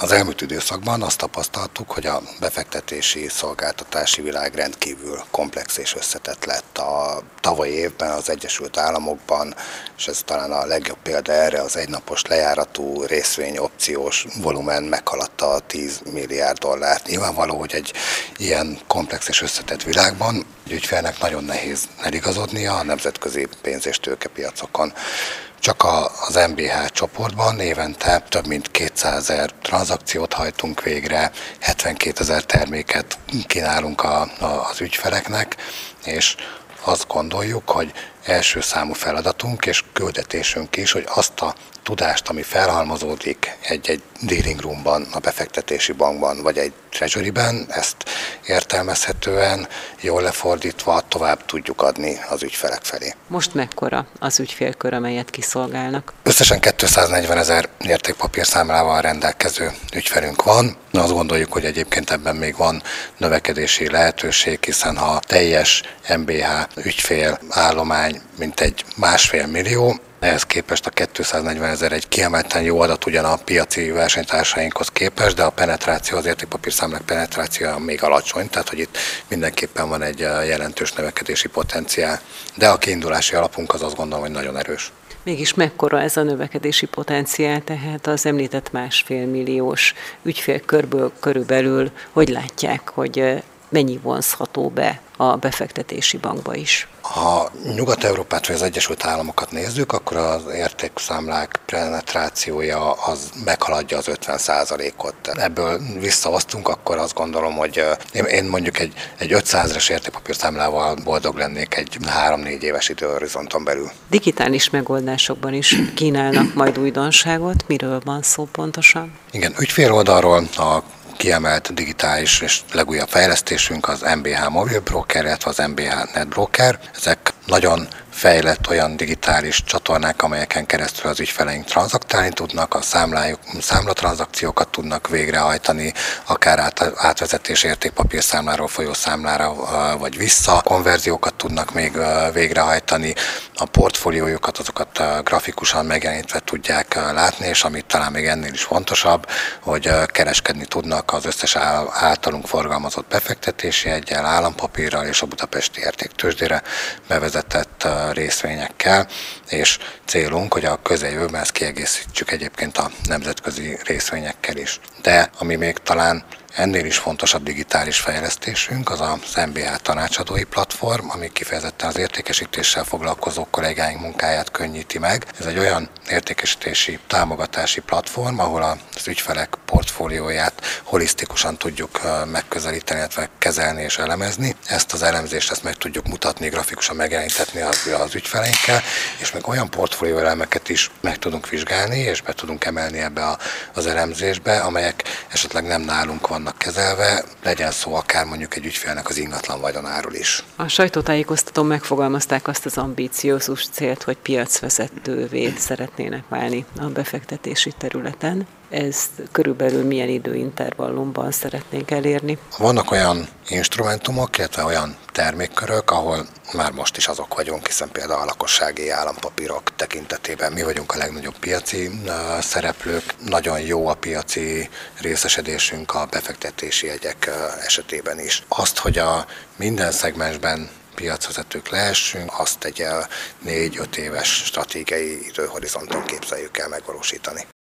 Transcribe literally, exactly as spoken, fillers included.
Az elmúlt időszakban azt tapasztaltuk, hogy a befektetési szolgáltatási világ rendkívül komplex és összetett lett. A tavalyi évben az Egyesült Államokban, és ez talán a legjobb példa erre, az egynapos lejáratú részvény opciós volumen meghaladta a tíz milliárd dollárt. Nyilvánvaló, hogy egy ilyen komplex és összetett világban egy ügyfélnek nagyon nehéz eligazodnia a nemzetközi pénz- és tőkepiacokon. Csak az em bé há csoportban évente több mint kétszázezer tranzakciót hajtunk végre, hetvenkétezer terméket kínálunk a, a, az ügyfeleknek, és azt gondoljuk, hogy első számú feladatunk és küldetésünk is, hogy azt a tudást, ami felhalmozódik egy-egy dealing roomban, a befektetési bankban, vagy egy treasuryben, ezt értelmezhetően, jól lefordítva tovább tudjuk adni az ügyfelek felé. Most mekkora az ügyfélkör, amelyet kiszolgálnak? Összesen kétszáznegyvenezer értékpapírszámlával rendelkező ügyfelünk van. Azt gondoljuk, hogy egyébként ebben még van növekedési lehetőség, hiszen ha teljes em bé há ügyfél állomány mintegy másfél millió, ehhez képest a kétszáznegyvenezer egy kiemelten jó adat ugyan a piaci versenytársainkhoz képest, de a penetráció, az értékpapírszámlák penetrációja még alacsony, tehát hogy itt mindenképpen van egy jelentős növekedési potenciál. De a kiindulási alapunk az azt gondolom, hogy nagyon erős. Mégis mekkora ez a növekedési potenciál, tehát az említett másfél milliós ügyfélkörből körülbelül, hogy látják, hogy mennyi vonzható be a befektetési bankba is? Ha Nyugat-Európát vagy az Egyesült Államokat nézzük, akkor az értékszámlák penetrációja az meghaladja az ötven százalékot. Ebből visszahoztunk, akkor azt gondolom, hogy én mondjuk egy, egy ötszázas értékpapírszámlával boldog lennék egy három-négy éves időhorizonton belül. Digitális megoldásokban is kínálnak majd újdonságot. Miről van szó pontosan? Igen, ügyfél oldalról a kiemelt digitális és legújabb fejlesztésünk az em bé há Mobil Broker, illetve az em bé há Net Broker. Ezek nagyon fejlett olyan digitális csatornák, amelyeken keresztül az ügyfeleink tranzaktálni tudnak, a számlájuk, számlatranzakciókat tudnak végrehajtani, akár át, átvezetés értékpapírszámláról folyó számlára vagy vissza, konverziókat tudnak még végrehajtani, a portfóliójukat, azokat grafikusan megjelenítve tudják látni, és amit talán még ennél is fontosabb, hogy kereskedni tudnak az összes általunk forgalmazott befektetési eggyel, állampapírral és a budapesti értéktőzsdére bevezetett részvényekkel, és célunk, hogy a közeljövőben ezt kiegészítsük egyébként a nemzetközi részvényekkel is. De ami még talán ennél is fontosabb digitális fejlesztésünk az az em bé há tanácsadói platform, ami kifejezetten az értékesítéssel foglalkozó kollégáink munkáját könnyíti meg. Ez egy olyan értékesítési támogatási platform, ahol az ügyfelek portfólióját holisztikusan tudjuk megközelíteni, illetve kezelni és elemezni. Ezt az elemzést ezt meg tudjuk mutatni, grafikusan megjeleníteni az, az ügyfeleinkkel, és meg olyan portfólió elemeket is meg tudunk vizsgálni, és be tudunk emelni ebbe a, az elemzésbe, amelyek esetleg nem nálunk van kezelve, legyen szó akár mondjuk egy ügyfélnek az ingatlan vagyonáról is. A sajtótájékoztatón megfogalmazták azt az ambíciózus célt, hogy piacvezetővé szeretnének válni a befektetési területen. Ezt körülbelül milyen időintervallumban szeretnénk elérni? Vannak olyan instrumentumok, illetve olyan termékkörök, ahol már most is azok vagyunk, hiszen például a lakossági állampapírok tekintetében mi vagyunk a legnagyobb piaci szereplők. Nagyon jó a piaci részesedésünk a befektetési jegyek esetében is. Azt, hogy a minden szegmensben piacvezetők lehessünk, azt egy négy-öt éves stratégiai időhorizonton képzeljük el megvalósítani.